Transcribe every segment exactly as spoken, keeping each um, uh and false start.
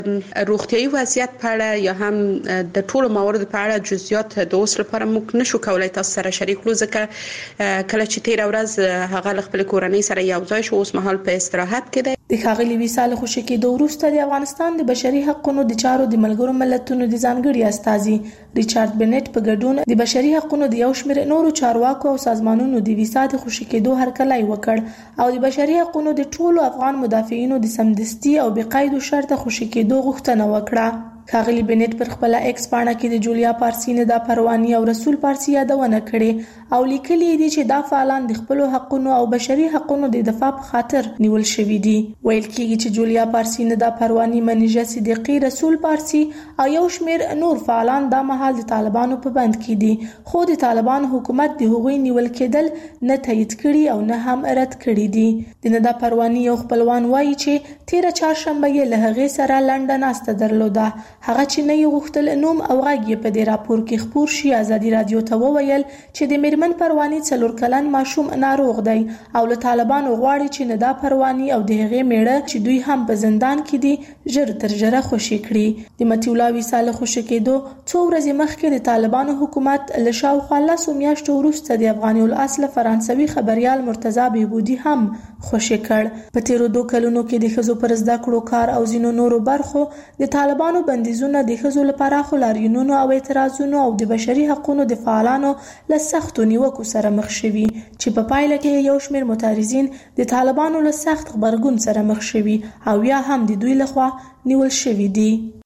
روغتيایي وضعیت په اړه یا هم د ټولو موارد په اړه جزئیات د اوس لپاره موږ نشو کولای تاسو سره شریک کړو، ځکه کله چې تیر ورځ هغه خپل کورنۍ سره یو ځای شو، اوس مهال په استراحت کې دی. د ښاغلي وصال خوشي کېدو وروسته د افغانستان د بشري حقوقو د چارو د ملګرو ملتونو د ځانګړي استازي ریچارډ بنټ په ګډون د بشري حقوقو د یو شمېر نورو چارواکو او سازمانونو د ویزا د خوشي کېدو هرکلی وکړ او د بشري حقوقو د ټولو افغان مدافعینو د سمدستي او بقید شرط خوشي کېدو غوښتنه وکړه. ښاغلي بنټ پر خپل ایکس پاڼه کې د جولیا پارسي ندا پرواني او رسول پارسي یادونه کړې او لیکلي دي چې دا فعالان د خپل حقوقو او بشري حقوقو د دفاع په خاطر نیول شوي دي. ویل کېږي چې جولیا پارسي ندا پرواني، منیژه صدیقي، رسول پارسي او یو شمېر نور فعالان دا مهال د طالبانو په بند کې دي، خو د طالبانو حکومت د هغوی نیول کېدل نه تایید کړي او نه هم رد کړي دي. د ندا پرواني یو خپلوان وایي چې تیره چهارشنبه یې له هغې سره لنډه ناسته درلوده. هغه چې نه یې غوښتل نوم او غږ یې په دې راپور کې خپور شي، ازادي رادیو ته وویل چې د میرمن پرواني څلور کلن ماشوم ناروغ دی او له طالبانو غواړي چې ندا پرواني او د هغې میړه چې دوی هم په زندان کې دي ژر تر ژره خوشي کړي. د مطیع الله وصال خوشي کېدو څو ورځې مخکې د طالبانو حکومت له شاوخوا لسو میاشتو وروسته د افغاني الاصله فرانسوي خبریال مرتضی بهبودي هم خوشي کړ. په تیرو دوه کلونو کې د ښځو پر زده کړو، کار او ځینو نورو برخو د طالبانو بندیزونه د ښځو لپاره خو لاریونونو او اعتراضونو او د بشري حقوقو د فعالانو له سختو نیوکو سره مخ شوي چې په پایله کې یو شمېر معترضین د طالبانو له سخت غبرګون سره مخ شوي او یا هم د دوی لخوا نیول شوي دي.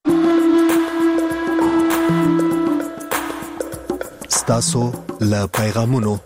ستاسو له پیغامونو.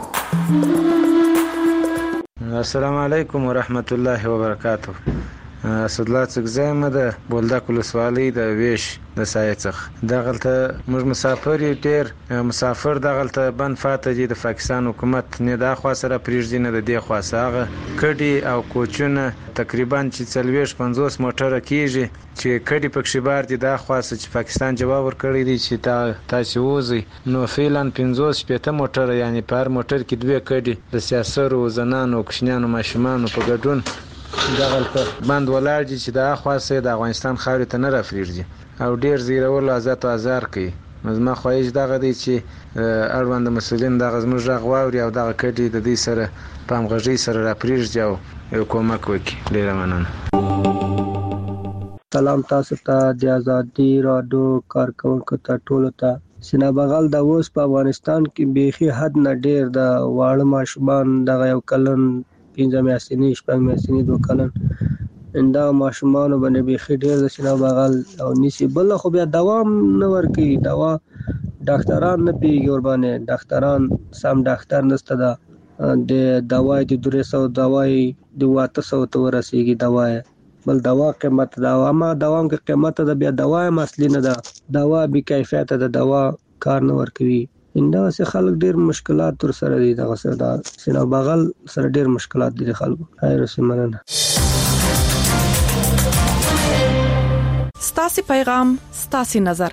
السلام علیکم ورحمت الله وبرکاته. اسدالله څګزی مه د بولدک ولسوالۍ د ویش د سایې څخه. دغلته موږ مسافر یو، ډېر مسافر دغلته بند فاته دي. د پاکستان حکومت نه دا خوا سره پرېږدي نه د دې خوا سره. هغه کډې او کوچونه تقریبا چې څلوېښت پنځوس موټره کېږي چې کډې پکښې بار دي. دا خوا سره چې پاکستان جواب ورکړی دی چې تا تاسې ووځئ، نو فعلا پنځوس شپېته موټره، یعنې په هر موټر کې دوې کډې د سیاسرو، زنانو، کوچنیانو، ماشومانو په ګډون دغلته بند ولاړ دي چې د هخوا څخه د افغانستان خاورې ته نه راپرېږدي او ډېر زیرول او اذیت او ازار کوي. نو زما خواهش دغه دی چې اړوند مسؤلین دغه زموږ غږ واوري او دغه کډې د دوی سره په همغږۍ سره راپرېږدي او یو کومک وکړي. ډېره مننه. سلام تاسو ته، د ازادي راډیو کارکونکو ته ټولو ته. سینا بغل د اوس په افغانستان کې بیخي حد نه ډېر د واړه ماشومان دغه یو کلن پنځه میاشتني شپږ میاشتني دوه کلن دا ماشومانو باندې بیخي ډېر د سینا بغل او نیسي. بل خو بیا دوام نه ورکوي، دوا ډاکټران نه پوهېږي ورباندې، ډاکټران سم ډاکټر نشته ده. د دوای د درې سوه دوای د اته سوو ته ورسېږي دوای. بل دوا قیمت ده، اما دوام کې قیمت ده، بیا دوا هم اصلي نه ده، دوا بې کیفیته ده، دوا کار نه ورکوي. همداسې خلک ډېر مشکلات ور سره دي. دغه سره د سینا بغل سره ډېر مشکلات دي د خلکو. خیر اوسئ، مننه. ستاسې پیغام ستاسې نظر.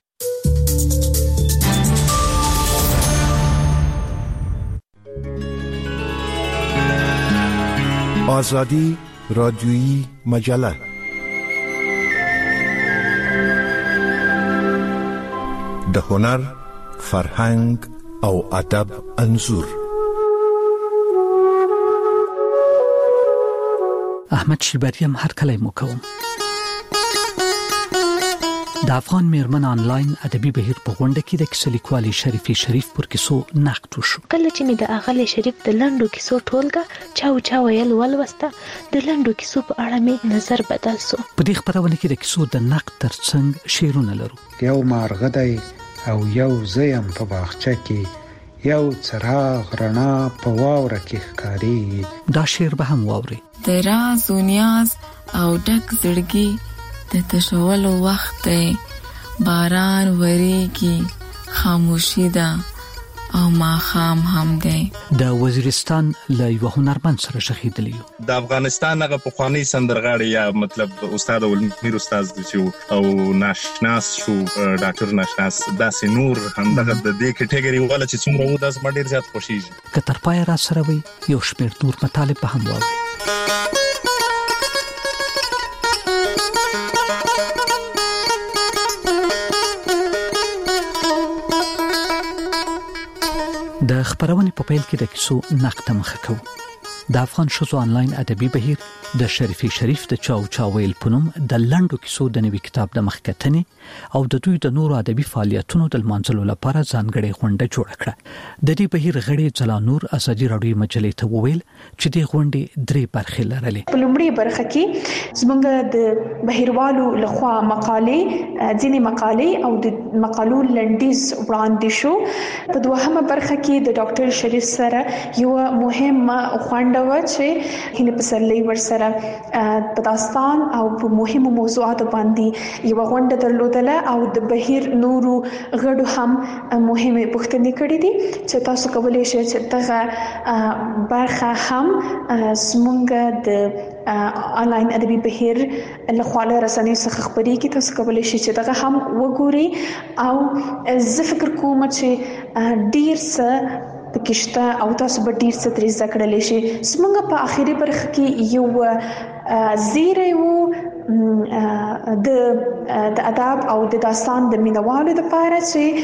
آزادی رادیویی مجله. د هنر، فرهنګ او ادب انځور. احمد شیبریم هر کله مو کوم. د افغان میرمن آنلاین ادبي بهیر په غونډه کې د کیسه لیکوالې شریفې شریف پر کیسو نقد وشو. کله چې مې د اغلې شریف د لنډو کیسو ټولګه چاو چاو ویل ولوسته، د لنډو کیسو په اړه مې نظر بدل سو. په دې خبرونه کې د کیسو د نقد ترڅنګ شعرونه لرو. یو مارغه دی او یو زیم په باغچه کې، یو څراغ رڼا په واوره کې ښکاري. دا شعر به هم واوري. د راز و نیاز او ډک زړګي د تشولو وخت دی، باران وریږي، خاموشي ده او ماښام هم دی. د وزیرستان له یو هنرمند سره شخیدلی یو. د افغانستان هغه پخوانی سندرغاړی یا مطلب استاد ولمیر استاد چې او ناشناس شو ډاکټر ناشناس داسې نور هم دغه د دې کټګوري ولا چې څومره و داس ډیر زیات خوشیږي. که تر پای را سره وي یو شمېر نور مطالب هم واوري. د خبرونې په پیل کې د کیسو نقد مخه کوو. د افغان شوزو انلاین ادبي بهیر د شریفي شریف د چاو چاویل پونم د لنډو کیسو د نوي کتاب د مخکتنې او د دوی د نورو ادبي فعالیتونو د منځلو لپاره ځانګړې غونډه جوړه کړه. د دې بهیر غړي جلا نور ازادي راډیو مجلې ته وویل چې د غونډې درې برخې لرلې. په لومړی برخه کې زموږ د بهیروالو لخوا مقالې ځینې مقالې او د مقالو لنډیز وړاندې شو. په دوهمه برخه کې د ډاکټر شریف سره یو مهمه غونډه و چې هله پسرلی ورسره په داستان او په مهمو موضوعاتو باندې یو غونډه درلودله او د بهیر نورو غړو هم مهمه پوښتنې کړې دي چې تاسو کولای شئ چې دغه برخه هم زموږ د انلاین ادبي بهیر له خواله رسنۍ څخه خبرې کی تاسو کولای شئ چې دغه هم وګورئ او زه فکر کوم چې ډیر څه پکشته او تاسو به ډیر څه ترې زده کړلی شئ. زموږ په آخري برخه کې یو زیری و د د ادب او د داستان د مینوالو لپاره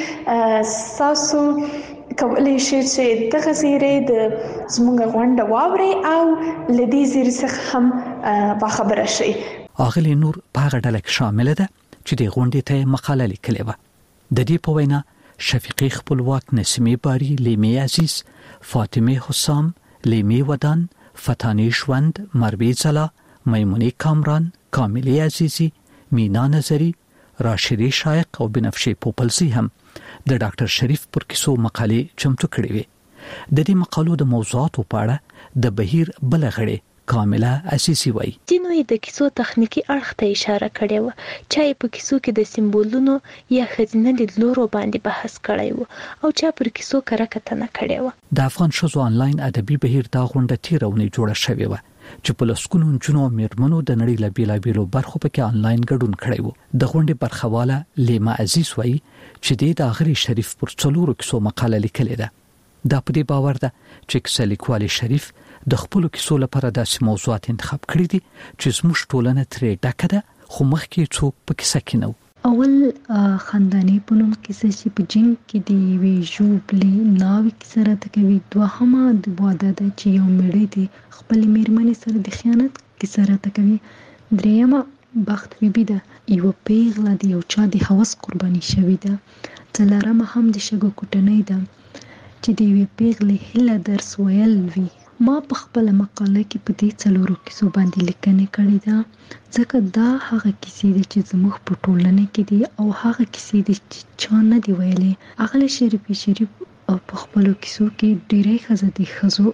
چې تاسو کولای شئ چې دغه زیری د زموږ غونډه واورئ او له دې زیري څخه هم باخبره شئ. اغلی نور په هغه ډله کې شامله ده چې د غونډې ته مقاله لیکلې وه. د دې په وینا شفیقی خپلواک، نسیمه باری، لیمی عزیز، فاطمه حسام، لیمی ودان، فتانی ژوند، مروی زلا، میمونی کامران، کاملی عزیزی، مینا نظری، راشدی شایق او بنفشه پوپلزی هم د ډاکټر شریف پر کیسو مقالې چمتو کړې وې. د دې مقالو د موضوعاتو په اړه د بهیر بل غړي کامله عزیزی وایي. دینو د کیسو تخنیکی اړخ ته اشاره کړې و چې په کیسو کې د سمبولونو یا خزینه لیدلورو باندې بحث کړی و او چې پر کیسو کرکټنه کړې و. د افغان شوزو انلاین ادبي بهیر دا غونډه تیرونې جوړه شوې و چې په لسکونو جنو میرمنو د نړۍ له بیلابیلو برخو پکې انلاین ګډون کړی و. د غونډې برخواله لیما عزیز وایي چې د اغلی شریف پر څلورو کیسو مقاله لیکلې ده. دا په دې باور ده چې کیسه لیکوال شریف د خپل کیسو لپاره داسې موضوعات انتخاب کړی دي چې زموږ ټولنه ترې ډکه ده خو مخکې څوک په کیسه کې نه و. اول خاندانی پونم کیسه چې په جنگ کې دی وی جوبلې ناوي کیسه راته کوي. دوهمه د واده ده چې یو مړی دی خپل میرمنې سره د خیانت کیسه راته کوي. دریمه بخت بیبي ده یو پیغله دی یو چا د هوس قرباني شوی ده. څلورمه هم د شګو کوټنۍ ده چې د یو پیغلې هله درس ویل وی. ما په خپل مقاله کې په دې څلورو کیسو باندې لیکنه کړې ده ځکه دا هغه کیسې دي چې زموږ په ټولنه کې دي او هغه کیسې دي چې چا نه دی ویلي. اغلی شریفي شریف په خپل کیسو کې ډېرې ښځې دي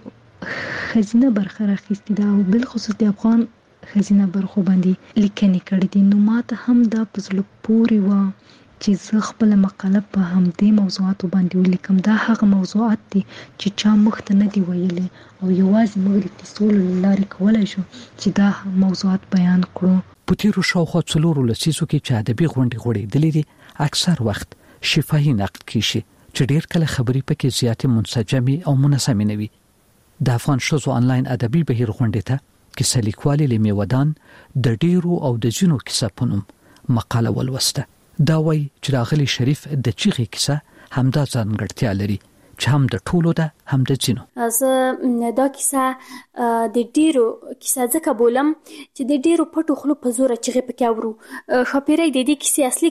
ښځو خزینه برخه راخیستې ده او بالخصوص د افغان خزینه برخو باندې لیکنې کړې دي. نو ما ته هم دا په زړه پورې وه چې زه خپل مقاله په همدې موضوعاتو باندې ولیکم. دا هغه موضوعات دي چې چا مخ ته نه دی ویلي او یوازې موږ د کیسو له لارې کولی شو چې دا موضوعات بیان کړو. په تیرو شاوخوا څلورو لسیزو کې چې ادبي غونډې غوړېدلې دي اکثر وخت شفاهي نقد کیږي چې ډېر کله خبرې پکې زیاتې منسجمې او منظمې نه وي. د افغان شوزو انلاین ادبي بهیر غونډې ته کیسه لیکوالې لیمې ودان د ډېرو او د ځینو کیسه په نوم مقاله ولوسته. دا وایي چې راغلی شریف د چیغې کیسه همدا ځانګړتیا لري چې هم د ټولو ده هم د ځینو. زه دا کیسه د ډیرو کیسه ځکه بولم چې د ډیرو پټو خلو په زوره چیغې پکې اورو. ښاپیری د دې کیسې اصلي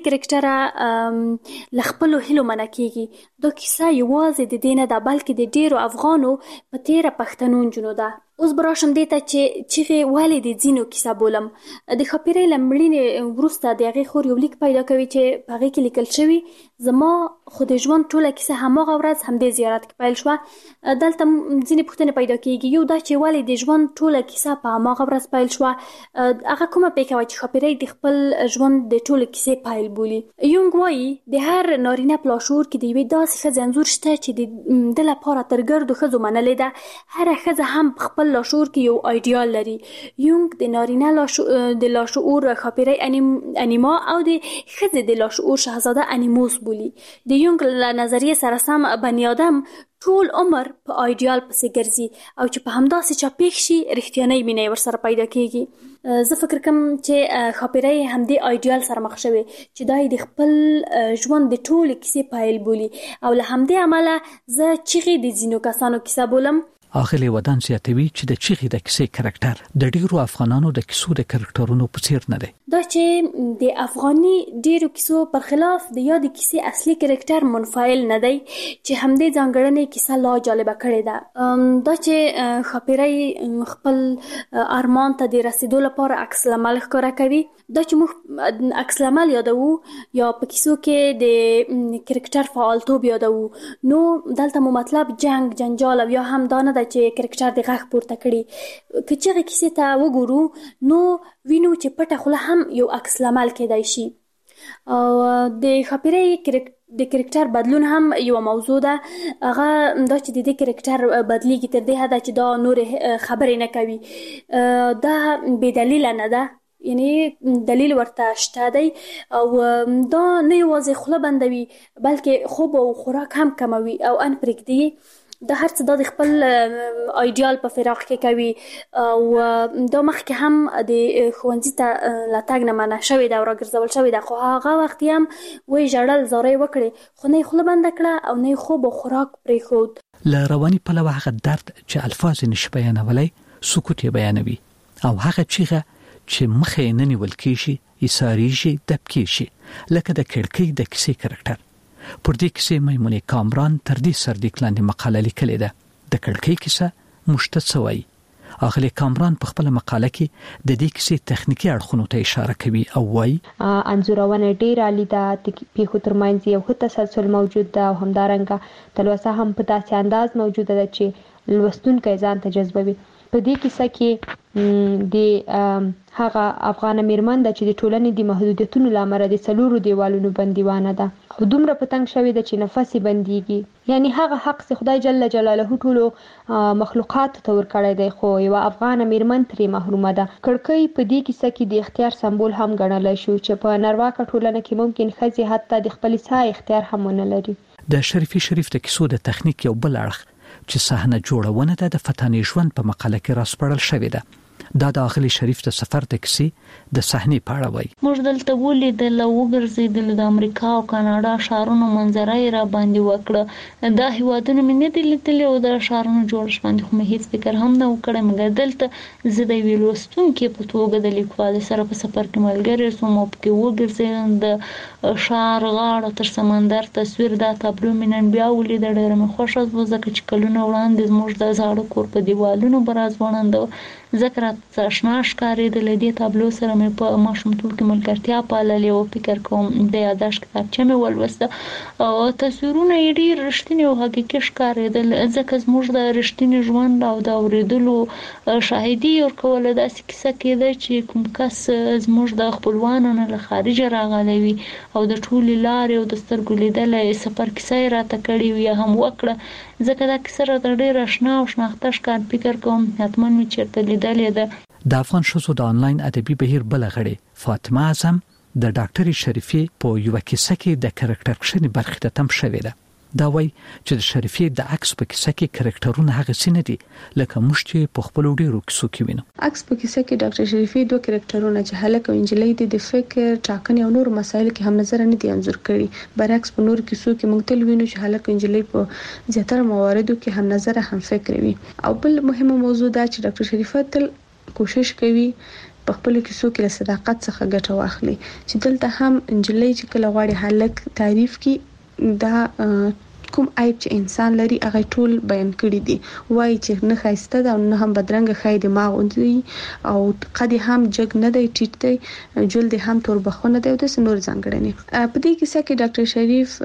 کرکټره له خپلو هیلو منع کیږي. دا کیسه یوازې د دې نه ده بلکې د ډیرو افغانو په تیره پښتنو نجونو ده. اوس به راشم دې ته چې چیغې ولې د ځینو کیسه بولم. د ښاپیری له مړینې وروسته د هغې خور یو لیک پیدا کوي چې په هغې کې لیکل شوي زما خو د ژوند ټوله کیسه هماغه ورځ همدې زیارت کې پیل شوه. دلته ځینې پوښتنې پیدا کېږي. یو دا چې ولې د ژوند ټوله کیسه په هماغه ورځ پیل شوه. هغه کومه پېښه وه چې ښاپیری د خپل ژوند د ټولې کیسې پیل بولي. یونګ وایي د هر نارینه په لاشعور کې د یوې داسې ښځې انځور شته چې د ده لپاره تر ګردو ښځو منلې ده. هره ښځه هم په خپل لاشعور کې یو ایډیال لري. یونګ د نارینه لاشعور د لاشعور ښاپیری انیما او د ښځې د لاشعور شهزاده انیموس بولي. د یونګ له نظریې سره سم بني آدم ټول عمر په آیډیال پسې ګرځي او چې په همداسې چا پیښ شي رښتینی مینه ورسره پیدا کیږي. زه فکر کوم چې ښاپیرۍ همدې آیډیال سره مخ شوې چې دا د خپل ژوند د ټولې کیسې پایل بولي او له همدې امله زه چیغې د ځینو کسانو کیسه بولم. اغلی ودان زیاتوي چې د چیغې د کیسې کرکټر د ډیرو افغانانو د کیسو د کرکټرونو په څیر نه دی. دا چې د افغاني ډیرو کیسو پر خلاف د یاد کیسې اصلي کرکټر منفعل نه دی چې همدې ځانګړنې کیسه لا جالبه کړې ده. دا چې ښاپیرۍ خپل ارمان ته د رسیدو لپاره عکس العمل ښکاره کوي، دا چې موږ عکس العمل یادوو یا په کیسو کې د کرکټر فعالتوب یادوو، نو دلته مو مطلب جنگ جنجال او یا هم دا نه ده چې کرکټر د غږ پورته کړي. که چېغې کیسې ته وګورو نو وینو چې پټه خوله هم یو عکس العمل کېدای شي. او د ښاپیرۍ د کرکټر بدلون هم یو موضوع ده. هغه دا چې د دې کرکټر بدلیږي تر دې حده چې دا نورې خبرې نه کوي. دا بې دلیله نه ده، یعنی دلیل ورته شته دی او دا نه یوازې خوله بندوي بلکې خوب او خوراک هم کموي او ان پرېږدي. دا هر څه دا د خپل آیډیال په فراق کې کوي او دا مخکې هم د ښوونځي ته له تګ نه منع شوې ده او راګرځول شوې ده، خو هغه وخت هم وایي ژړل زارۍ وکړې خو نه یې خوله بنده کړه او نه یې خوب او خوراک پرېښود. له رواني پلوه هغه درد چې الفاظ یې نشي بیانولی سکوت یې بیانوي او هغه چیغه چې مخ یې نه نیول کېږي ایساریږي دب کېږي لکه د کړکۍ د کیسې کرکټر. پر دې کیسې میمونې کامران تر دې سرلیک لاندې مقاله لیکلې ده. د کړکۍ کیسه موږ ته څه وایي؟ اغلی کامران په خپله مقاله کې د دې کیسې تخنیکي اړخونو ته اشاره کوي او وایي انځورونه ډېر عالي ده، پیښو ترمنځ یو ښه تسلسل موجود ده او همدارنګه تلوسه هم په داسې انداز موجوده ده چې لوستونکی ځان ته جذبوي. په دې کیسه کې د هغه افغان میرمن ده چې د ټولنې د محدودیتونو له امله د څلورو دیوالونو بندیوانه ده او دومره په تنګ شوې ده چې نفس یې بندیږي. یعنی هغه حق چې خدای جل جلاله ټولو مخلوقات ته ورکړی دی خو یوه افغان میرمن ترې محرومه ده. کړکۍ په دې کیسه کې د اختیار سمبول هم ګڼلی شو چې په نارواکه ټولنه کې ممکن ښځې حتی د خپلې ساه اختیار هم ونه لري. د شریفي شریف د کیسو د تخنیک یو بل اړخ چې صحنه جوړونه ده د فتانې ژوند په مقاله کې راسپړل شوې ده. دا د اغلی شریف د سفر د کیسې د صحنې په اړه وایي. موږ دلته ولیدل او وګرځېدل د امریکا او کاناډا ښارونو منظره یې را باندې وکړه. دا هیوادونه مې نه دي لیدلي او د ښارونو جوړښت باندې خو مې هېڅ فکر هم نه و کړی، مګر دلته زه د یوې لوستونکې په توګه د لیکوالې سره په سفر کې ملګرې شوم او پکې وګرځېدم. د ښار غاړه تر سمندر تصویر دا تابلو مې نن بیا ولیده، ډېره مې خوښه شوه ځکه چې کلونه وړاندې زموږ د زاړه کور په دیوالونو به راځوړنده ځکه راته اشنا ښکارېدل. دې تابلو سره مې په ماشومتوب کې ملګرتیا پاللې او فکر کوم د یاداشت کتابچه مې ولوسته او تصویرونه یې ډېر رښتیني او حقیقي ښکارېدل ځکه زموږ د رښتیني ژوند او د اورېدلو شاهدي یې ورکوله. داسې کیسه کېده چې کوم کس زموږ د خپلوانو نه له خارجه راغلی وي او د ټولې لارې او د سترګو لیدلی سفر کیسه یې راته کړې وي یا هم وکړه ځکه دا کیسه راته ډېره اشنا او شناخته ښکار. فکر کوم حتما مې چېرته لیدلې ده. د افغان ښځو د آنلاین ادبي بهیر بله غړې فاطمه اعظم د ډاکټرې شریفي په یوه کیسه کې د کرکټر کښنې برخې ته تم شوې ده. دا وایي چې د شریفي د عکس په کیسه کې کرکټرونه هغسې نه دي لکه موږ چې په خپلو ډېرو کیسو کې وینو. عکس په کیسه کې ډاکټر شریفي دوه کرکټرونه چې هلک او نجلۍ دي د فکر ټاکنې او نور مسایل کې هم نظر نه دي انځور کړي. برعکس په نور کیسو کې موږ تل وینو چې هلک او نجلۍ په زیاتره مواردو کې هم نظر هم فکر وي. او بل مهمه موضوع دا چې ډاکټر شریفه تل کوشش کوي په خپل کیسو کې له صداقت څخه ګټه واخلي چې دلته هم نجلۍ چې کله غواړي هلک تعریف کی دا کوم عیب چې انسان لري هغه ټول بیان کړی دي. وایي چې نه ښایسته ده او نه هم بدرنګه ښایي دماغ اوندي او قد هم جګ نه دی ټیټ دی جلد هم توربخونه دی او داسې نور ځانګړنې. په دې کیسه کې ډاکټر شریف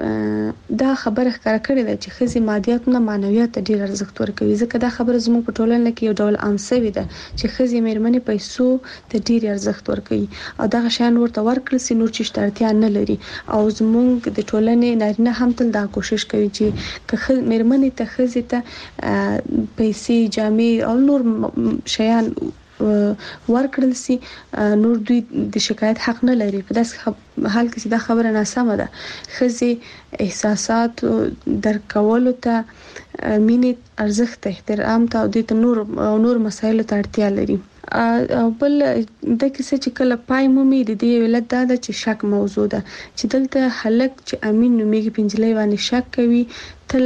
دا خبره ښکاره کړې ده چې ښځې مادیات نه معنویات ته ډېر ارزښت ورکوي ځکه دا خبره زموږ په ټولنه کې یو ډول عام شوې ده چې ښځې میرمنې پیسو ته ډېر ارزښت ورکوي او دغه شیان ورته ورکړل سي نور چې اړتیا نه لري. او زموږ د ټولنې نارینه هم تل دا کوشش کوي چې که میرمنې ته ښځې ته پیسې جامې او نور شیان ورکړل سي نور دوی د شکایت حق نه لري. په داس حال کې دا خبره ناسمه ده. خزي احساسات درکولو ته مینې ارزښت احترام ته او د نور نور مسایلو ته اړتیا لري. او بل د کیسه چې کله پای مومي د دې ولادت دا چې شک موضوع ده چې دلته هلک چې امین نوميږي پنځلې باندې شک کوي تل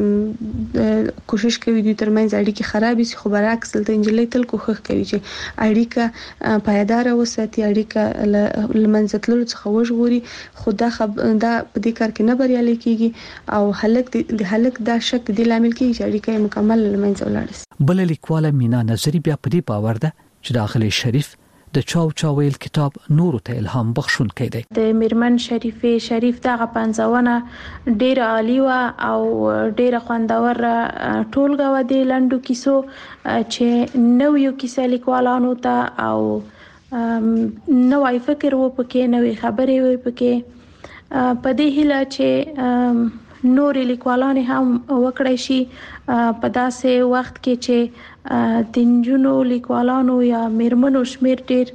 کوشش کوي د ترمنځ اړیکې خرابې شي خو برعکس دلته انجلۍ تل کوښښ کوي چې اړیکه پایدار وساتي اړیکه لمنځتلو څخه وژغوري خو دا خب دا په دې کار کې نه بریالي کیږي او هلک د هلک دا شک د لامل کیږي چې اړیکه مکمل لمنځه ولاړ شي. بل لیکواله مینا نظری بیا په دې باور ده چې داخلي شریف د چاو چاویل کتاب نور ته الهام بخښونکی دی. د میرمن شریفه شریف دغه پنځونه ډیر عالی و او ډیر خوندور ټولګه و د لندو کیسو چې نو یو کیسه لیکوالانو ته او نوې فکر و پکې نوې خبرې و پکې په دې هیله چې نور لیکوالان هم وکړای شي په داسې وخت کې چې د نجونو لیکوالانو یا میرمنو شمیر ډیر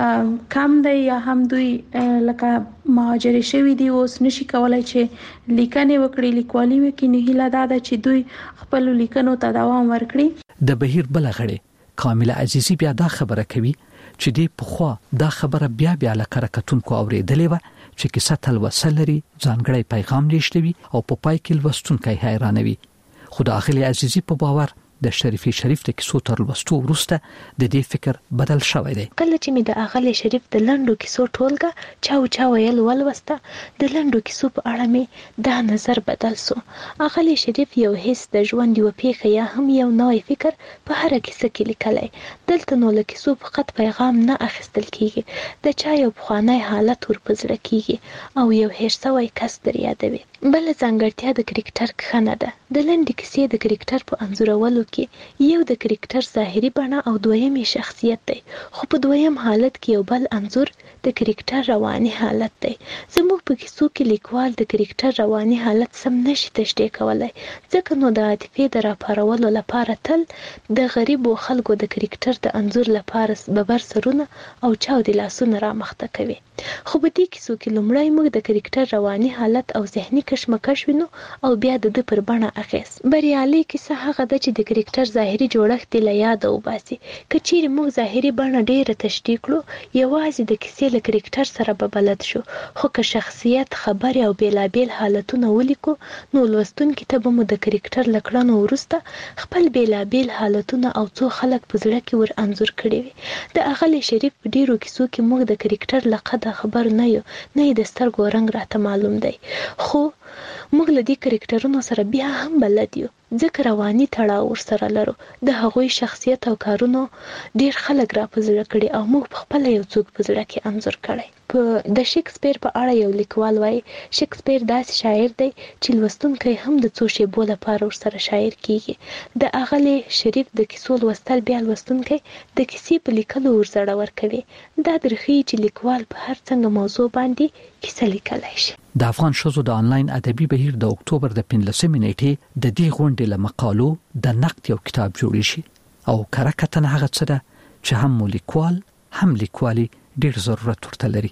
کم دی یا هم دوی لکه مهاجر شوي دي اوس نشي کولای چې لیکنې وکړي لیکوالي وکړي نه هیله دا ده چې دوی خپل لیکنو ته دوام ورکړي. د بهیر بل غړي کامله عزیزی بیا دا خبره کوي چې دی په خوا دا خبره بیا بیا لکرکتونکو اوریدلې و چې کیسه تل وسلري ځانګړی پیغام لېشتوي او په پای کې لوستونکي حیرانوي. خو د اخلي عزیزی په باور د شریفي شریف د کیسو تر لوستو وروسته د دې فکر بدل شوی دی. کله چې می د اغلی شریف د لندو کیسو ټولګه چاو چاو ویل ولوسته د لندو کیسو په اړه می دا نظر بدل سو. اغلی شریف یو هیڅ د ژوند یو پیښه یا هم یو نوې فکر په هر کیسه کې لیکلی. دلته نو له کیسو فقط پیغام نه اخیستل کیږي د چا یو بخوانی حالت ورپزړه کیږي او یو هیر سوی کس در یادوي. بل ځانګړتیا د کرکټر خنه ده. د لندې کیسې د کرکټر په انځورولو کې یو د کرکټر ظاهري بڼه او دویم شخصیت دی خو په دویم حالت کې یو بل انځور د کرکټر رواني حالت دی. زموږ په کیسو کې لیکوال د کرکټر رواني حالت سم نشي تشریح کولای ځکه نو د عاطفې د راپارولو لپاره تل د غریبو خلکو د کرکټر د انځور لپاره ببر سرونه او چاودي لاسونه را مخته کوي. خو په دې کیسو کې لومړی موږ د کرکټر رواني حالت او ذهني کشمکش وینو او بیا د د پر بڼه اخیس. بریالي کیسه هغه د چې د کرکټر ظاهري جوړښت له یاد او باسي. کچېر موږ ظاهري بڼه ډیره تشریح کړو یوازې د کیسې له کرکټر سره به بلد شو خو که شخصیت خبرې او بیلابیل حالتونه ولیکو نو لوستونکي ته به مو د کرکټر لکړنو وروسته خپل بیلابیل حالتونه او څو خلک په زړه کې ور انځور کړي وي. د اغلی شریف په ډیرو کیسو کې موږ د کرکټر لقد خبر نه یو نه د سترګو رنگ راته معلوم دی خو موږ له دې کرکټرونو سره بیا هم بلد یو ځکه رواني تړاو ورسره لرو. د هغوی شخصیت او کارونو ډیر خلک را پزړه کړي او موږ په خپل یو څوک پزړه کې انځور کړي. په د شکسپیر په اړه یو لیکوال وایي شکسپیر داسې شاعر دی چې لوستونکی هم د څو شیبو لپاره ورسره شاعر کیږي. د اغلی شریف د کیسو لوستل بیا لوستونکی د کیسې په لیکلو ورزړه ورکوي. دا درخي چې لیکوال په هر څنګه موضوع باندې کیسه لیکلای شي. د افغان شوزو د انلاین ادبي بهیر د اکتوبر د پنځلسمې نیټې د دې غونډې له مقالو د نقد یو کتاب جوړ شي او کرکتن هغه څه ده چې هم لیکوال هم لیکوالي ډیر ضرورت ورته لري.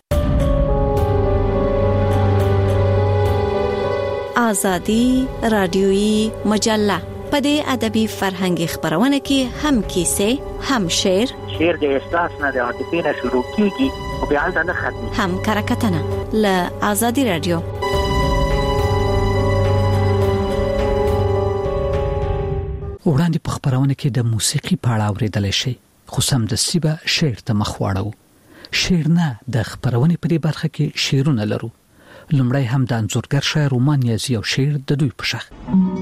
آزادی رادیویی مجله په دې ادبي فرهنګي خبرونه کې هم کیسه هم شعر شعر د احساس نه د عاطفې نه شروع کیږي او بیا نه ختمي هم کرکتنه له آزادی رادیو. وړاندې په خبرونه کې د موسیقي په اړه اوریدل شي خو سم د سیبه شعر ته مخ واړو. شعر نه د خبرونه په دې برخه کې شعرونه لرو. لومړی هم د انځورګر شاعر رومان یازي او شعر د دوی په شخ.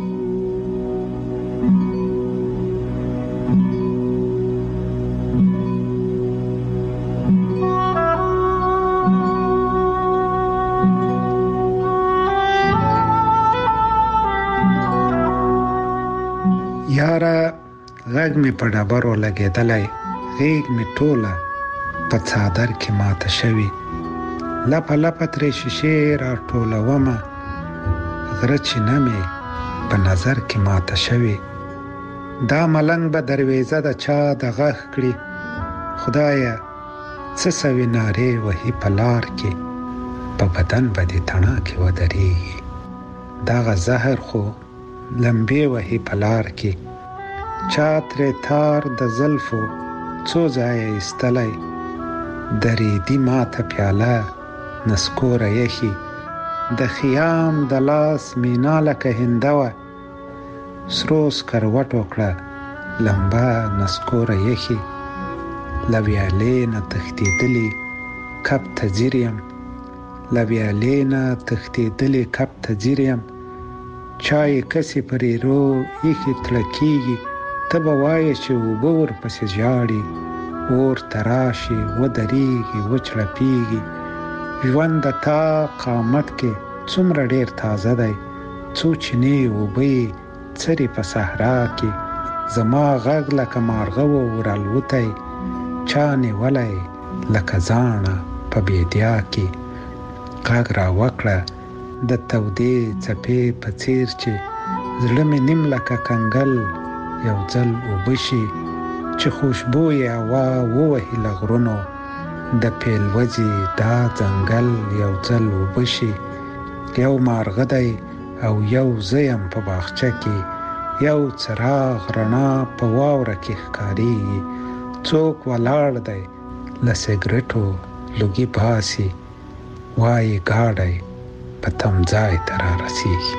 یاره غږ می په ډبرو لګېدلای غېږ می ټوله په څادر کې ماته شوی لپه لپه ترې شیشې را ټولومه غره چینه مې په نظر کې ماته شوی دا ملنګ به درویزه د چا د غږ کړي خدایا څه سوي نارې وهي په لار کې په بدن باندې تڼا کې ودرېږي دغه زهر خو لمبې وهي په لار کې چا ترې تار د زلفو څو ځایه ایستلی درېدي ماته پیاله نسکوره یخي د خیام د لاس مینا لکه هندوه سرو سکروټو کړه لمبه نسکوره یخي له ویالې نه تښتېدلي کب ته ځیر یم له ویالې نه تښتېدلي کب ته ځیر یم چا یې کسې پر ایرو ایښې تړه کېږي ته به وایې چې اوبه ورپسې ژاړي اور ته راشي ودرېږي وچړپېږي ژوند د تا قامت کې څومره ډېر تازه دی څو چینې اوبه یې څري په صحرا کې زما غږ لکه مارغه و ورالوتی چا نیولی لکه زاڼه په بیدیا کې غږ را وکړه د تودې څپې په څیر چې زړه مې نیم لکه کنګل یو ځل اوبه شي چې خوشبویه هوا ووهي له غرونو د پیلوځي دا ځنګل یو ځل اوبه شي یو مارغه دی او یو زه یم په باغچه کې یو څراغ رڼا په واوره کې ښکارېږي څوک ولاړ دی له سګرټو لوګي باسي وایي ګاډی په تمځای ته را رسېږي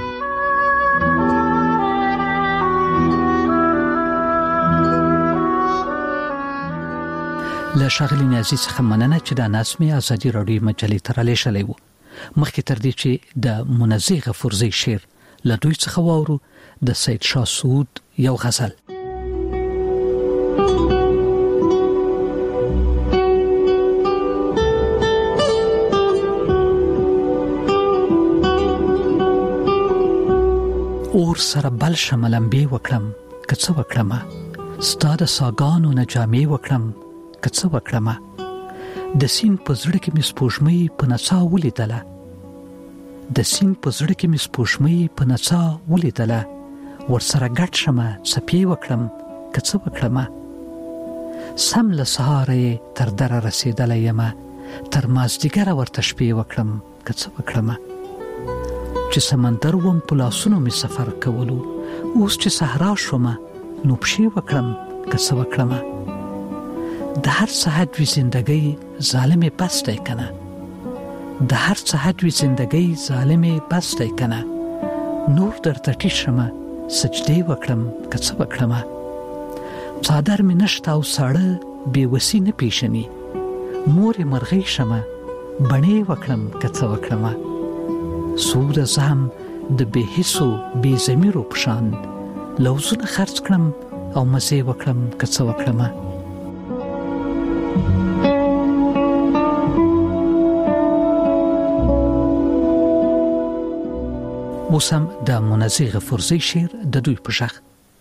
له ښاغلي نیازي څخه مننه چې دا نظمې ازادي راډیو مجلې ته رالیږلی و. مخکې تر دې چې د منزه غفورزی شعر له دوی څخه واورو د سید شاه سعود یو غزل. اور سره بل شملمبې وکړم که څه وکړمه ستا د ساګانو نه جامې وکړم که څه وکړمه د سیند په زړه کې مې سپوږمۍ په نڅا ولیدله د سیند په زړه کې مې سپوږمۍ په نڅا ولیدله ورسره ګډ شمه څپې وکړم که څه وکړمه سم له سهاره یې تر دره رسېدلی یمه تر مازدیګره ورته شپې وکړم که څه وکړمه چې سمندر وم په لاسونو مې سفر کولو اوس چې صحرا شومه نو پښې وکړم که څه وکړمه د هر څه حد وي زندګۍ ظالمې بس دی کنه د هر څه حد وي زندګۍ ظالمې بس دی کنه نور درته ټیټ شمه سجدې وکړم که څه وکړمه څادر مې نشته او ساړه بې وسي نه پیژني مورې مرغۍ شمه بڼې وکړم که څه وکړمه سوده زه هم د بې حسو بې ضمیرو په شان لوزونه خرڅ کړم او مزې وکړم که څه وکړمه اوس هم د منزه غفورزی شعر د دوی په غږ.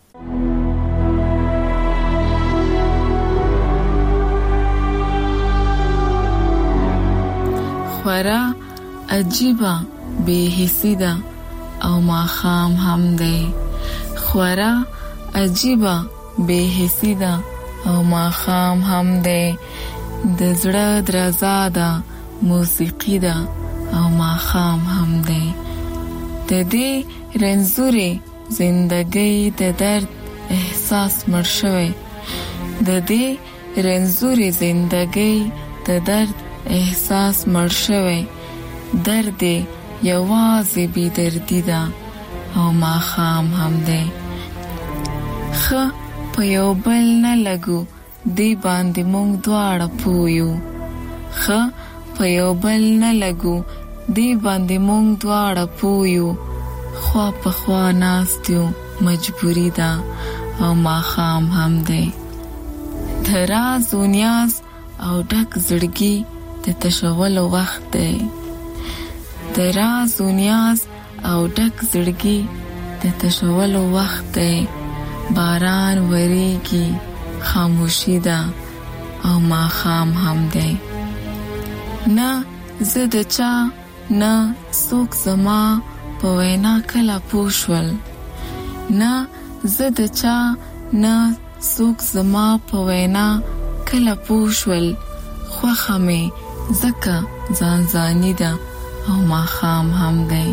خورا عجیبه بے حسی ده او ماخام هم دی خورا عجیبه بے حسی ده او ماخام هم دی د زړه درزا ده موسیقي ده او ماخام هم دی د دې رنځورې زندګۍ د درد احساس مړ شوی د دې رنځورې زندګۍ د درد احساس مړ شوی درد یوازې بی دردی ده او ماخام هم دی خه په یو بل نه لګو دی باندې مونږ دواړه پویو خه په یو بل نه لګو دی باندې مونږ دواړه پویو خوا په خوا ناست یو مجبوری ده او ماخام هم دی د راز و نیاز او ډک زړګي د تشول وخت دی د راز و نیاز او ډک زړګي د تشول وخت دی باران وریږي خاموشي ده او ماخام هم دی نه زه د چا نه څوک زما په وینا کله پوښول نه زه د چا نه څوک زما په وینا کله پوښول خوخه مې زکه ځان ځاني ده او ما خام هم دی.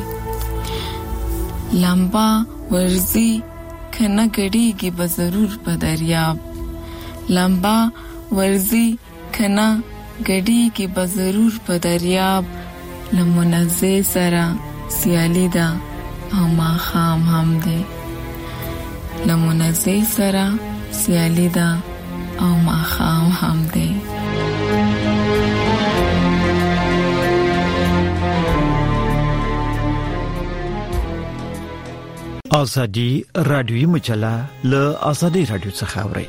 لمبا ورزی کنه گڑیگی با ضرور په دریاب. لمبا ورزی کنه گڑیگی با ضرور په دریاب. لمنزه سرا سیالی ده او ما خام هم دی. لمنزه سرا سیالی ده او ما خام هم دی. آزادی رادیویی مجله له آزادی رادیو څخه اوري.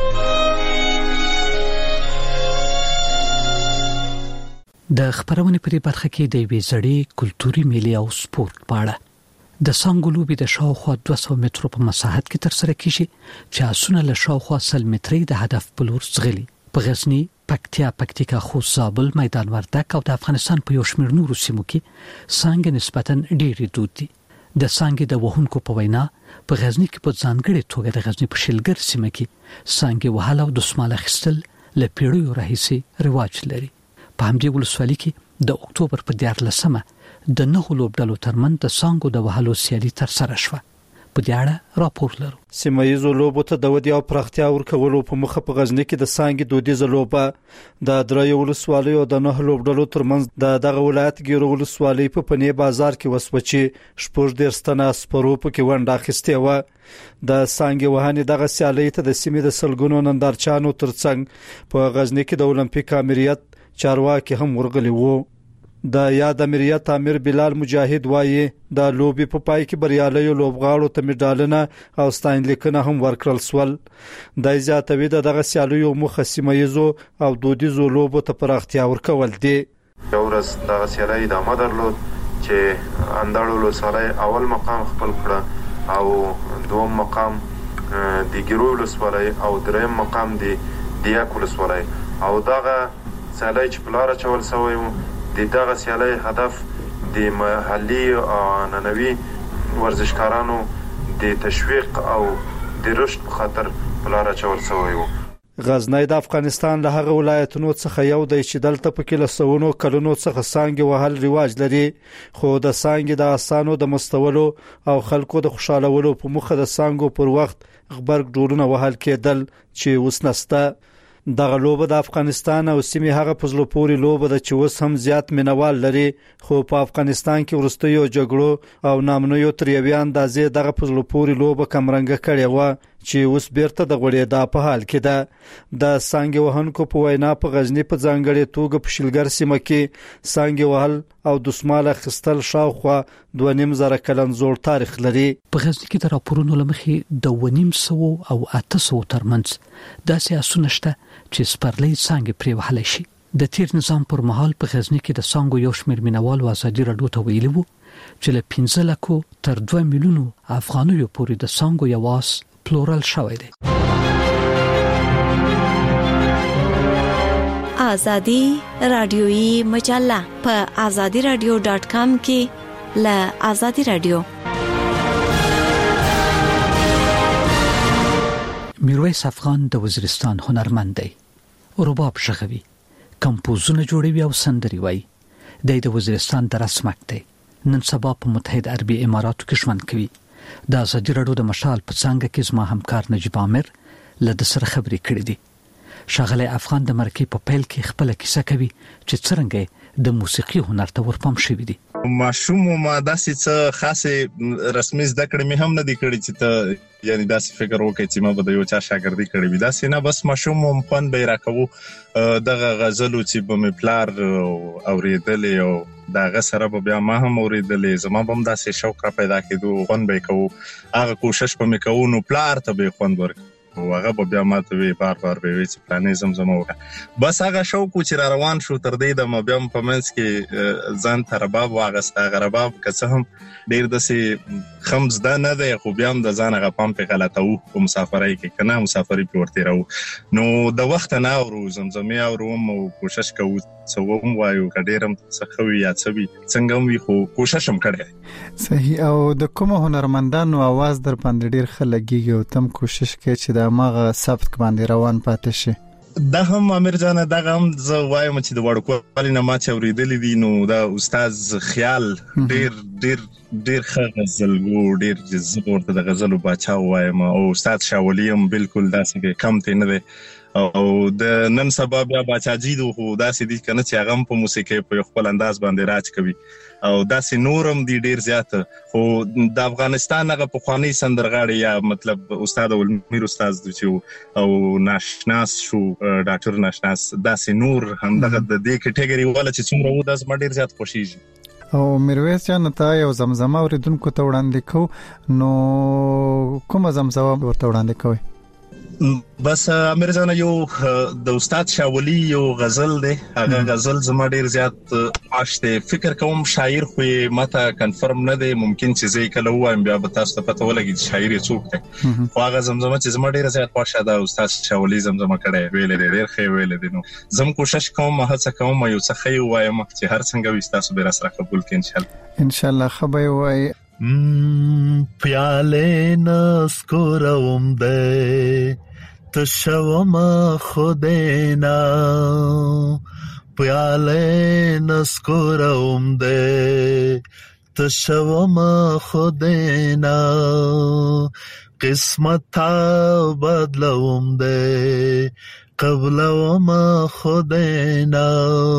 د خبرونې په برخه کې د وی زړې کلتوري میلې او سپورت په اړه د سانګو لوبې د شاوخوا دوه سوه مترو په مساحت کې ترسره کیږي چې اسونه له شاوخوا سل متري د هدف په لور ځغلي. په غزنی، پکتیا، پکتیکا، خوست، زابل، میدان وردګ او د افغانستان په یو شمېر نورو سیمو کې سانګ نسبتاً ډېری دود دي. د سانګ د وهونکو په وینا په غزنی کې په ځانګړي توګه د غزنی په شلګر سیمه کې سانګ وهاله او د سمال اخیستل له پیړیو راهیسې رواج لري. په همدې ولسوالۍ کې د اکتوبر په دیارلسمه د نهو لوبډلو ترمنځ د سانګو د وهلو سیالي ترسره شوه. په دې اړه راپور لرو. سیمایي لوبو ته د ودی او پراختیا ورکولو په مخه په غزنی کې د سانګ دودیزه لوبه د درې ولسوالۍ او د نه لوبډلو ترمنځ د دغه ولایت ګیرو ولسوالۍ په پنی بازار کې وسوچي شپږ درستنه سپرو په کې ونډه اخیسته و. د سانګ وهانې دغه سیالي ته د سیمې د سلګونو نندارچانو ترڅنګ په غزنی کې د اولمپیک امریت چارواکي هم ورغلي وو. د یاد امریت امیر بلال مجاهد وایي د لوبي په پای کې بریالي لوبغاړو ته میډالونه او ستاینلیکونه هم ورکړل سول. د زیاتوي دغه سیالیو مخه سیمایزو او دودیزو لوبو ته پراختیا ورکول دي. اورس دغه سیالي د مدرلود چې اندړو لوسالای اول مقام خپل کړ او دوم مقام د ګیرو لوسالای او دریم مقام د دیاک لوسالای او دغه سیالي چې بلاره چول سوی و. د دغه سیالي هدف د محلي او ننوي ورزشکارانو د تشویق او د رشد په خاطر بلاره چول سوی و. غزنی د افغانستان له هغه ولایتونو څخه یو دی چې دلته په کې له سونو کلونو څخه سانګ وهل رواج لري، خو د سانګ د اسانو د مستولو او خلکو د خوشالولو په مخه د سانګو پر وخت غبرګ ډورونه وهل کېدل چې اوس نسته. دغه لوبه د افغانستان او سیمې هغه پزلو پوري لوبه د چې اوس هم زیات مینوال لري، خو په افغانستان کې ورستیو جګړو او نامنویو تریویان دازې دغه پزلو پوري لوبه کمرنګه کړې و چې اوس بیرته د غوړېدا په حال کې ده. د سانګ وهونکو په وینا په غزنی په ځانګړي توګه په شلګر سیمه کې سانګ وهل او د سماله خستل شاوخوا دوه نیم زره کلن زوړ تاریخ لري. په غزنی کې د راپورونو لمخې د ونیم سو او اته سو ترمنځ داسې اسونه شته چې سپرلۍ سانګ پرې وهلی شي. د تیر نظام پر مهال په غزنی کې د سانګو یو شمېر مینوال او ازادي راډیو ته ویلي وو چې له پنځه لکو تر دوه میلیونو افغانیو پورې د سانګو یواس پلورل شوی دی. آزادی رادیویی مجله په آزادی رادیو ډاټ کام کې ل آزادی رادیو. میرویس افغان د وزیرستان هنرمند دی. رباب شغوي، کمپوزونه جوړوي او سندري وایي. د وزیرستان د رسمک دی. نن سبا په متحده عربي اماراتو کې ژوند کوي. د آزادي راډیو د مشال په څنګه کې زما همکار نجیب عامر له د سره خبرې کړې دي. شاغله افغان د مرکې په پیل کې خپل کیسه کوي چې څنګه د موسیقي هنر ته ورپام شوی دی. ماشوم ما داسې څه خاصه رسمي زده کړې مې هم نه دی کړې چې ته یعنی داسې فکر وکړې چې ما به د یو چا شاګردي کړې وي. داسې نه، بس ماشوم هم فن به راکوو. دغه غزلو چې به مې پلار اورېدلې او دغه سره به بیا ما هم اورېدلې، زما به هم داسې شوق پیدا کېدو، فن به کوو، هغه کوشش به مې کوو نو پلار ته به خوند ورکړو. هغه به بیا ماته وی بار بار به وی چې پلانې زمزمه وکړه. بس هغه شوق چې را روان شو تر دې د ما بیا په منځ کې ځان ته رباب واغست. هغه رباب که څه هم ډېر داسې خمز ده نه دی، خو بیا هم د ځان هغه پام پې غلطوو په مسافرۍ کې، که نه مسافرۍ پې ورتېروو. نو د وخته نه اورو، زمزمې اورو او کوشش کوو څه هم وایو، که ډېر هم څه ښه وي یا څه وي څنګه هم وي، خو کوشش هم کړی. صحیح. او د کومو هنرمندانو اواز در باندې ډېر ښه لګېږي او تم کوشش کوي چې د هماغه سبک باندې روان پاتې شي؟ دا هم امیر جان دا هم زه وایم چې د وړوکوالي نه ما چې اوریدلې دي نو دا استاد خیال ډیر ډیر ډیر ښه غزل وو ډیر جذاب ورته د غزلو باچا وایم او استاد شاولی هم بالکل داسې کم ته نه دی او د نن سبا بیا باچاجي دو خو داسې دي کنه چې هغه په موسیقي په خپل انداز باندې راج کوي او داسې نورم دي ډیر زیات خو د افغانستان هغه په خواني سندرغاړي یا مطلب استاد ولمیر استاد چې او ناشناس شو ډاکټر ناشناس داسې نور هم دغه د دې کټګوري ولا چې څومره و داس ما ډیر زیات خوشیږي او میرویس جان ته یو زمزمه اوریدونکو ته وړاندې کو نو کوم زمزمه ورته وړاندې کوي بس امیر جان یو د استاد شاولی یو غزل دی هغه غزل زما ډیر زیات عاشته فکر کوم شاعر خو ماته کنفرم نه دی ممکن چې زه کله وایم بیا به تاسو ته پته ولګي چې شاعر یې څوک دی خو هغه زمزمه چې زما ډیر زیات خوښه ده استاد شاولی زمزمه کړي ویل دی ډیر ښه ویل دی نو زم کوشش کوم هڅه کوم یو څه خې وایم چې هر څنګه وي تاسو به سره قبول کړئ ان شاء الله ان شاء الله خبر وای پیاله نسکوروم ده تشوما خودینا پیاله نسکوروم ده تشوما خودینا قسمت بدلوم ده قبلوما خودینا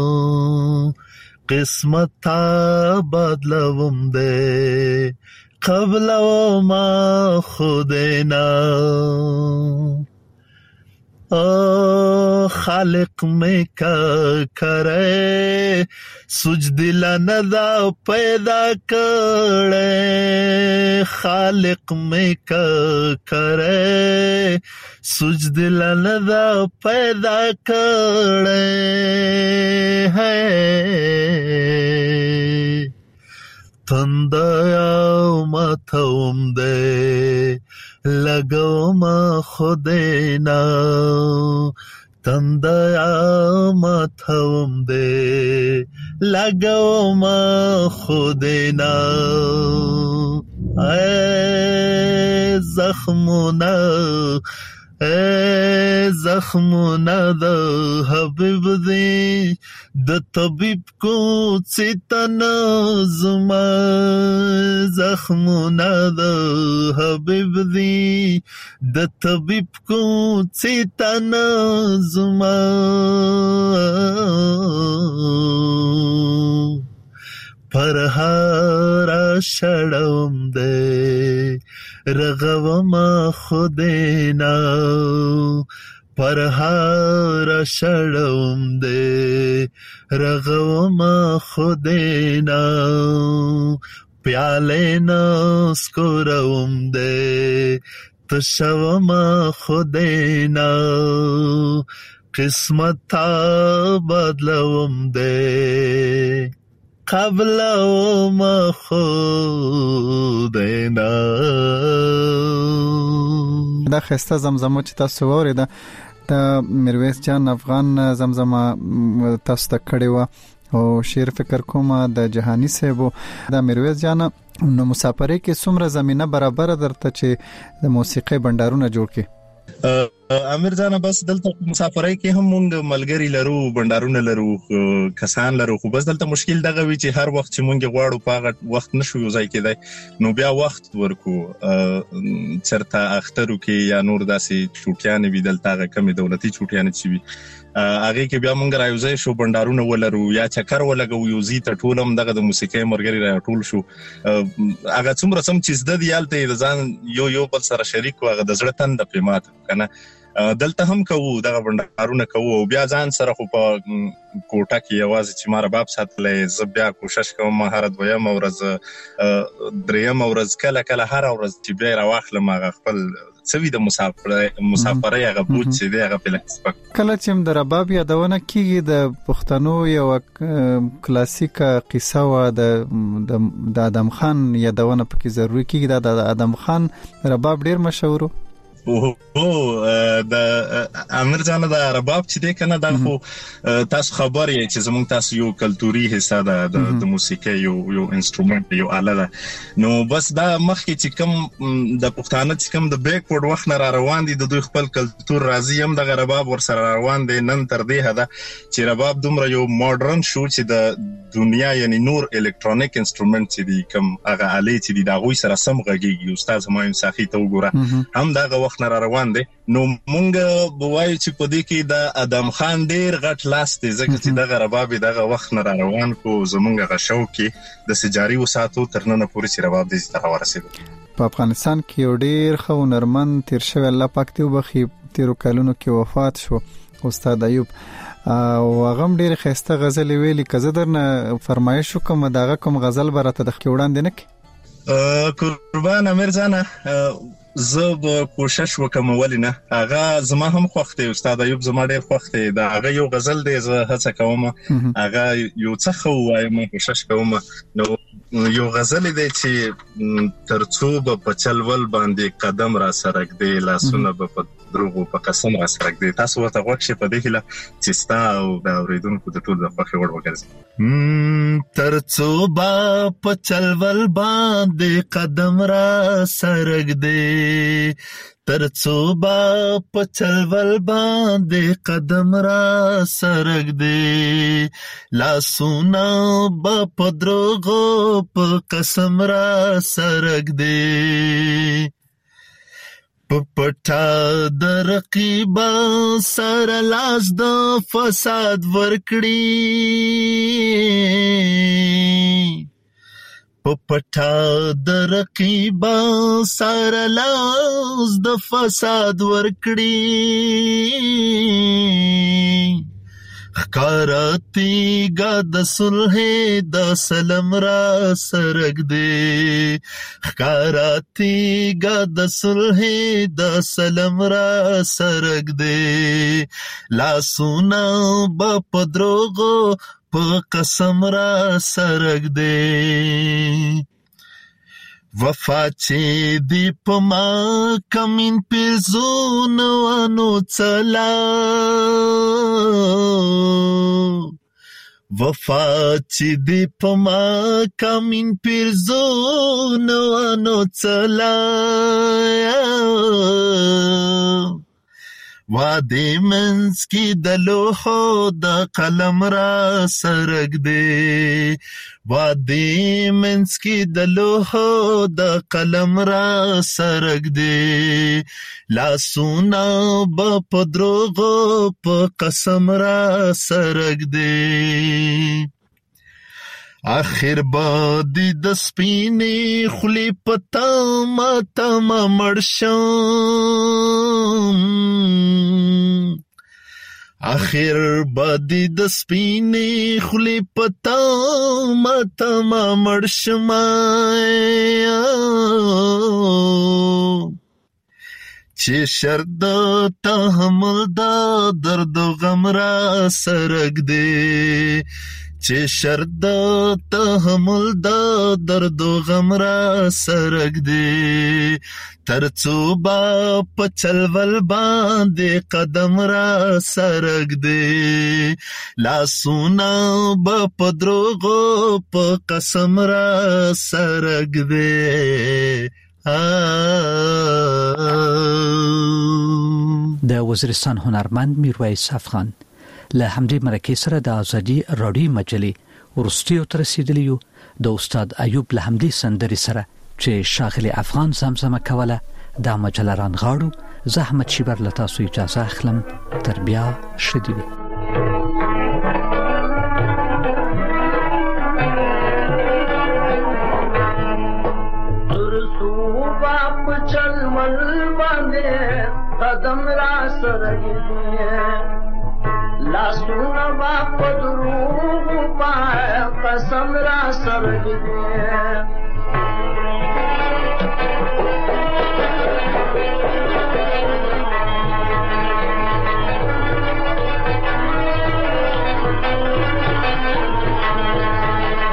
قسمت بدلوم ده قبلوما خودینا او خالق میں کا کرے سجدل ندا پیدا کرے خالق میں کا کرے سجدل ندا پیدا کرے ہے تندیا ماتھوم دے لگو ما خودینا تندیا ماتھوم دے لگو ما خودینا اے زخمونا اے زخمونا دا حبیب دی د طبیب کو چیتنا زما زخمونا دا حبیب دی د طبیب کو چیتنا زما پرهارا شړوم دے رغوما خودینا پرهارا شړوم دے رغوما خودینا پیاله نسکوروم دے تشوما خودینا قسمت بدلوم دے قبل ما خودینا دا خسته زمزمه چې تاسو وریده د میرویس جان افغان زمزمه تاسو ته کړی و او شعر فکر کوم د جهانی صاحب د میرویس جان نو مسافرۍ کې څومره زمينه برابر درته چې د موسیقي بندرونه جوړ کړي امیر جان بس دلته مسافرۍ کې هم مونږ ملګری لرو بندرونه لرو کسان لرو خو بس دلته مشکل دغه وی چې هر وخت چې مونږ غواړو په وخت نشو یو ځای کېدای نو بیا وخت ورکو چرته اخترو کې یا نور داسې چوټیان وی دلته کمی دولتي چوټیان چي وي هغه کې بیا مونږ راوځي شو بندرونه ولرو یا چکر ولګو یو زی ته ټولم دغه د موسیقي مرګري را ټول شو هغه څومره سم چې د دیالته د ځان یو یو بل سره شریک واغه د زړه تند په مات کنه دلته هم کوو دغه بندرونه کوو بیا ځان سره خو په کوټه کې یوازې چې مار باب ساتلې ز بیا کوشش کوم مهارت ویم ورځ دریم ورځ کله کله هر ورځ چې بیا راوخلم هغه خپل سوي د مسافر مسافرۍ هغه بوت چې دی هغه په لکسپک کله چې د رباب یادونه کیږي د پښتنو یو کلاسیک قصه و د د ادم خان یادونه پکې ضروري کیږي د ادم خان رباب ډیر مشهور او د امیر جان د رباب چې دی کنه دا خو تاسو خبر یې چې زموږ تاسو یو کلتوري حصہ ده د موسیقي یو یو انسټرومنت یو آله ده نو بس دا مخکې چې کوم د پښتانه چې کوم د بیکورډ وخت نه روان دي د دوی خپل کلتور راځي هم د رباب ور سره روان دي نن تر دې هدا چې رباب دومره یو ماډرن شو چې د دنیا یعنی نور الکترونیک انسټرومنت چې دی کوم هغه آلې چې دی دا غوي سره سم غږیږي استاد همایون صافي ته وګوره هم دا وخت نه روان دي نو مونږ بوایو چې په دې کې د ادم خان ډیر غټ لاس دی ځکه چې دغه رباب دغه وخت نه روان کو زمونږ غشو کې د سجاري وساتو ترنه پوری چې رباب دې تر ورسېد په افغانستان کې یو ډیر خو نرمن تیر شوی الله پاک ته وبخي تیرو کلونو کې وفات شو استاد ایوب او غم ډیر خسته غزل ویلي کزه درنه فرمایش کوم دغه کوم غزل برته د خوړان دي نه قربان امیر جان زه به کوشش وکم ولینه هغه زما هم خوښ دی استاد ایوب زما ډیر خوښ دی دا هغه یو غزل دی زه هڅه کوم هغه یو څه خو وایم کوشش کوم نو یو غزل دی چې ترڅو په چلول باندې قدم را سرک دی لاسونه په دروغو په قسم را سرک دی تاسو ورته غوښه په دې هله چې ستا او د اوریدونکو د ټول د خوښ وړ وګرځي ترڅو با په چلول باندې قدم را سرک دی ترڅو با په چلول باندې قدم را سرک دی لاسونه با په دروغو په قسم را سرک دی پپټا د رقیب سره لاس د فساد ورکړي پپټا د رقیب سره لاس د فساد ورکړي خکارتی گا د صلح د سلام را سرک دی خکارتی گا د صلح د سلام را سرک دی لاسونا با پدروغو په قسم را سرک دی وفا چې دی په ما کمین پیزون وانو چلا وفا چې دی په ما کمین پیزون وانو چلا وادي منس کی د لوحو د قلم را سرک دی وادي منس کی د لوحو د قلم را سرک دی لاسونا با پدروغو په قسم را سرک دی آخر بادی د سپینې خلی پتا ماتا ما مرشم آخر بادی د سپینې خلی پتا ماتا ما مرشم چې شرد تحمل دا درد و غم را سرک دی چې شرد تحمل دا درد و غم را سرک دی ترڅو با په چلول باندې قدم را سرک دی لاسونا با په دروغو په قسم را سرک دی د وزیرستان هنرمند میرویس افغان له همدې مرکې سره د ازادي رادیو مجلې ورستیو تر رسیدلیو د استاد ایوب له همدې سندري سره چې شاغلي افغان زمزمه کوله د مجله رانغاړو زحمت شیبر له تاسو اجازه اخلم تر بیا شدي قدم را سرگی لاسونا با پدروغ پای قسم را سرگی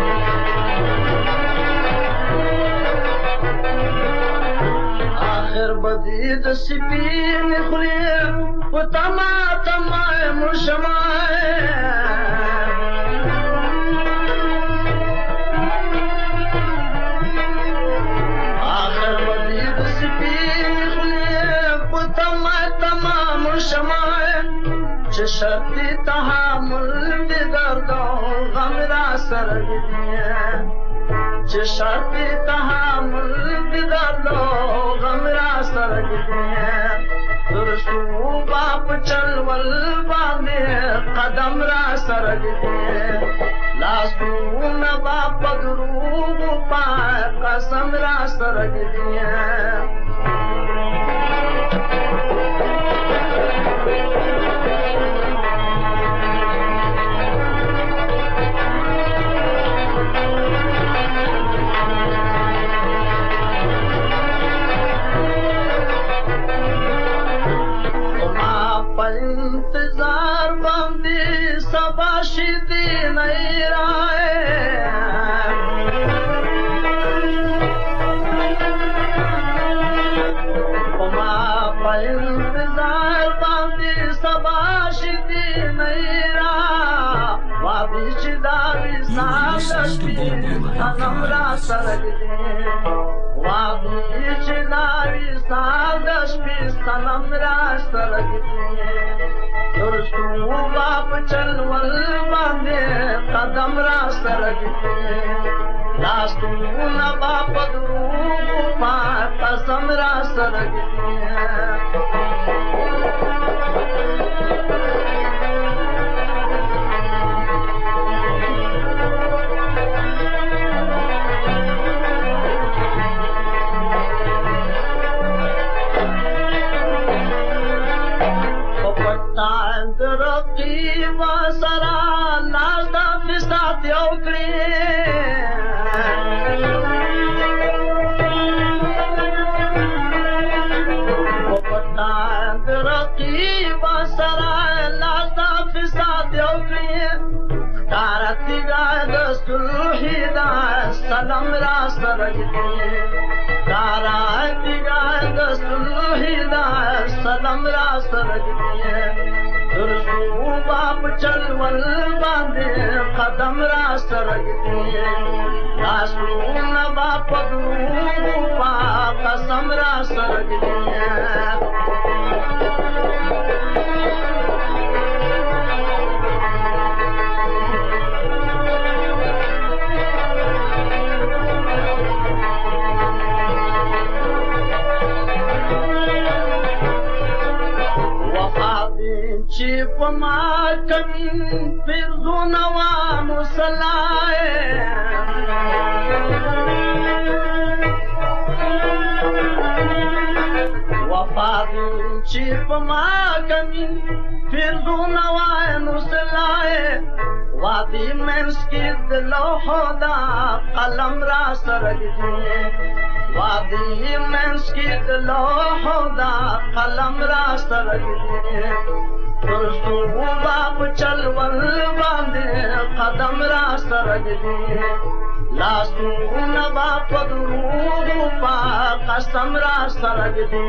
آخر بدی د سپین خوري په تما تما مشمای آخر بدی د سپین خوري په تما تما مشمای چې شرطي تحمل دې درد او غم را سره دي چې شرطي تحمل دې درد او غم را سره دي درسو باپ چلول باندې قدم را سره دي لاسو نه باپ دروغ پای قسم را سره دي इंतजार बंदी सबाशी दी नहीं राय इंतजार बंदी सबाशी दी नहीं रा वादी चिदावी सालती अनमरा सरगदी वादी चिदावी सालती सनमरा सरगदी درسو باپ چلول باندې قدم را سرګي لاسو نه باپ دروغ پا قسم را سرګي رقیب سرا لاس دا فساد یو کړی او پتا رقیب سرا لاس دا فساد یو کړی کارتی گا د صلح دا سلام را سرګي کارتی گا د صلح دا سلام را سرګي درسو باپ چلول باندې قدم را سرګي لاسو نه باپ دروغ پا قسم را سرګي چې په ما کوي فرزونه وا مصلای وفا چې په ما کوي فرزونه وا مصلای وادي منس کې د لوح دا قلم را سرګي وادي منس کې د لوح دا قلم را سرګي درسو باپ چلول باندې قدم را سرګي لاسو نه باپ دروغ پا قسم را سرګي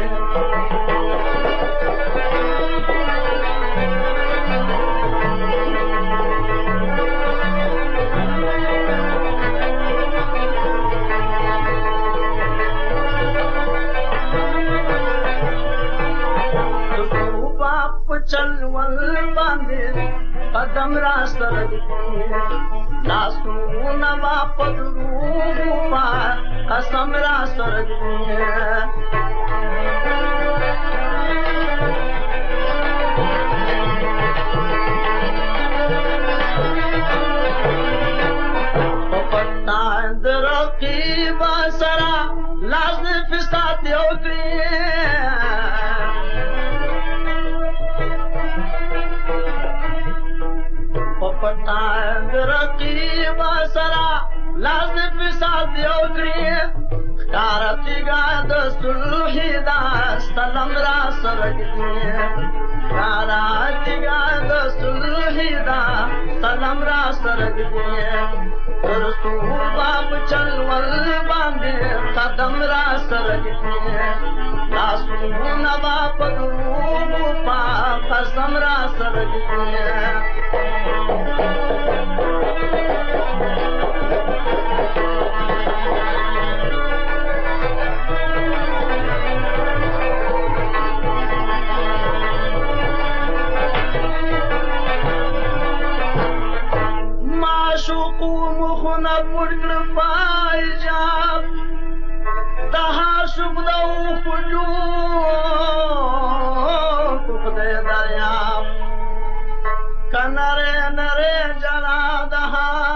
چلول باندې قدم را سرګي لاسو نه باپ دروغ پا قسم را سرګي پتا درقیب سرا لاس فساد یو کړی پتا رقیب سرا لاس فساد یو کړی کارتیگا د صلحی دا سلام را سرگی کارتیگا د صلحی دا سلام را سرگی رسول باب چلول باندې قدم را سرگی لاسونه با پدرو پا قسم را سرگی مخونه پړکړ پایجاب د هاشم د خوجو په خدای دریا کناره نره جنا د